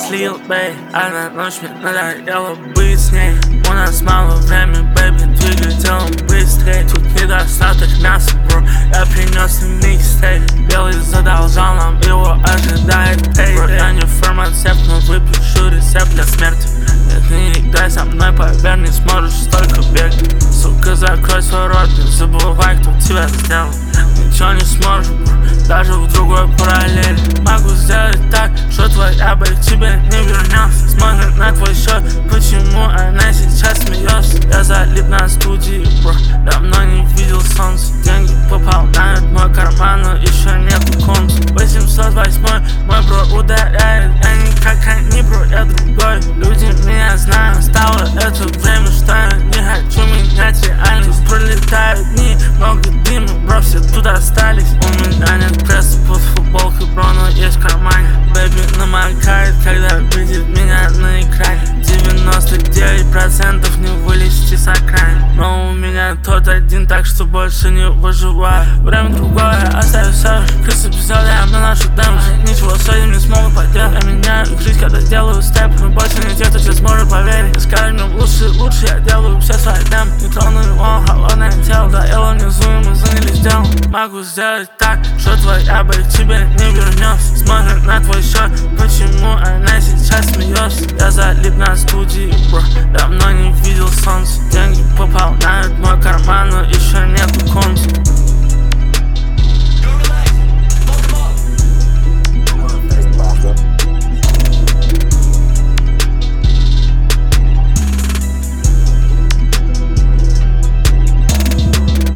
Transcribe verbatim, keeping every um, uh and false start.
слил, бэй. Одна ночь мне надоело быть с ней. У нас мало времени, бэйби, двигай телом быстрей. Тут недостаток мяса, бро, я принес микстейп. Белый задолжал, нам его ожидает пей. Бро, я не фармацевт, но выпишу рецепт для смерти. Нет, не играй со мной, поверь, не сможешь столько бегать. Сука, закрой свой рот, не забывай, кто тебя сделал. Ничего не сможешь, бро, даже в другой параллели. Могу сделать так, что твоя бэйб тебе не вернется. Смотрит на твой счет, почему она сейчас смеется. Я залип на студии, бро, давно не видел солнца. Деньги пополняют мой карман, но еще нету комнаты. восемьсот восьмой, мой бро ударяет, я не как они, бро, я другой. Люди меня знают, стало это время, что я не хочу менять реальность. Пролетают дни, много дыма, бро, все тут остались. У меня нет пресса под футболкой, бро, но есть в кармане. Бэйби намокает, когда видит меня на экране. девяносто девять процентов не вылезти с окраины. Но у меня тот один, так что больше не выживаю. Время другое, оставив все. Крысы представляем на нашу дэмэдж. Ничего с этим не смогут поделать. Я меняю их жизнь, когда делаю степ. Мы больше не те, кто сейчас может поверить. Скажи мне лучше, лучше, я делаю все свои дем. Не трону его холодное тело. Доело внизу, и мы занялись делом. Могу сделать так, что твоя бэйб тебе не вернется. Смотрит на твой счет, почему она сейчас смеется. Я залип на студии, бро, давно не видел солнца. Деньги пополняют мой карман, но еще нету комнаты.